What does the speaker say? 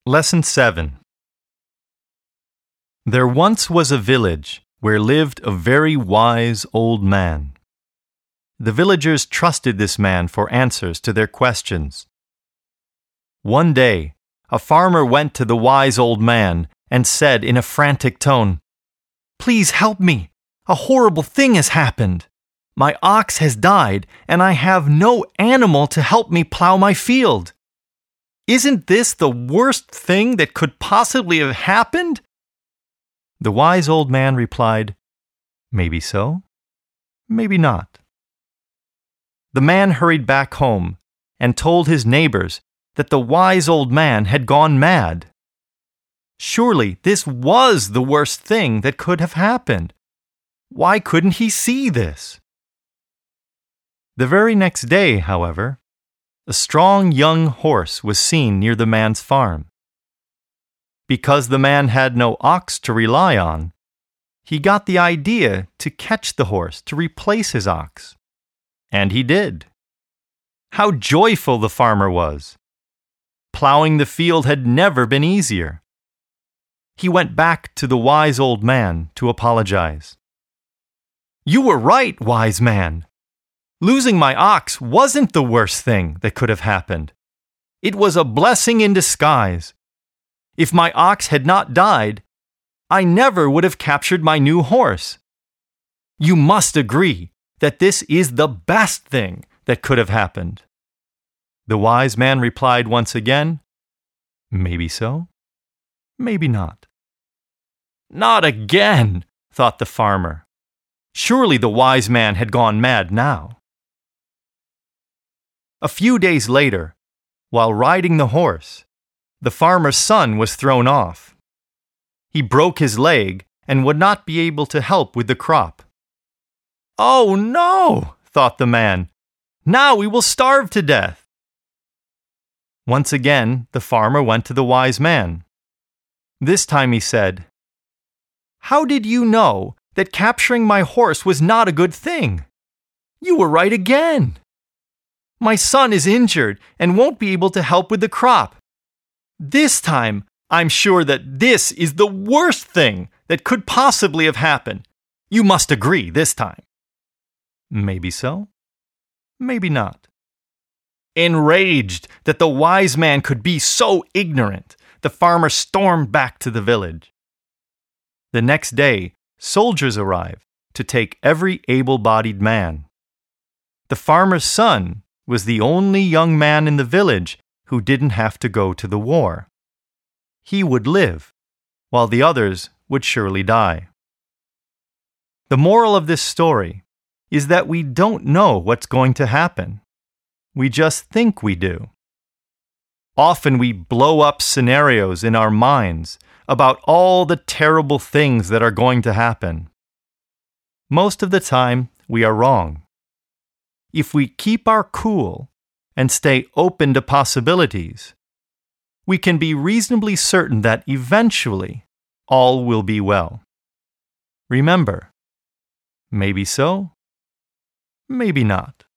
Lesson 7. There once was a village where lived a very wise old man. The villagers trusted this man for answers to their questions. One day, a farmer went to the wise old man and said in a frantic tone, "Please help me. A horrible thing has happened. My ox has died, and I have no animal to help me plow my field. Isn't this the worst thing that could possibly have happened?" The wise old man replied, "Maybe so, maybe not." The man hurried back home and told his neighbors that the wise old man had gone mad. Surely this was the worst thing that could have happened. Why couldn't he see this? The very next day, however, a strong young horse was seen near the man's farm. Because the man had no ox to rely on, he got the idea to catch the horse to replace his ox. And he did. How joyful the farmer was! Plowing the field had never been easier. He went back to the wise old man to apologize. "You were right, wise man. Losing my ox wasn't the worst thing that could have happened. It was a blessing in disguise. If my ox had not died, I never would have captured my new horse. You must agree that this is the best thing that could have happened." The wise man replied once again, "Maybe so, maybe not." "Not again," thought the farmer. Surely the wise man had gone mad now. A few days later, while riding the horse, the farmer's son was thrown off. He broke his leg and would not be able to help with the crop. "Oh no," thought the man. "Now we will starve to death." Once again, the farmer went to the wise man. This time he said, "How did you know that capturing my horse was not a good thing? You were right again. My son is injured and won't be able to help with the crop. This time, I'm sure that this is the worst thing that could possibly have happened. You must agree this time." "Maybe so, maybe not." Enraged that the wise man could be so ignorant, the farmer stormed back to the village. The next day, soldiers arrived to take every able-bodied man. The farmer's son was the only young man in the village who didn't have to go to the war. He would live, while the others would surely die. The moral of this story is that we don't know what's going to happen. We just think we do. Often we blow up scenarios in our minds about all the terrible things that are going to happen. Most of the time, we are wrong. If we keep our cool and stay open to possibilities, we can be reasonably certain that eventually all will be well. Remember, maybe so, maybe not.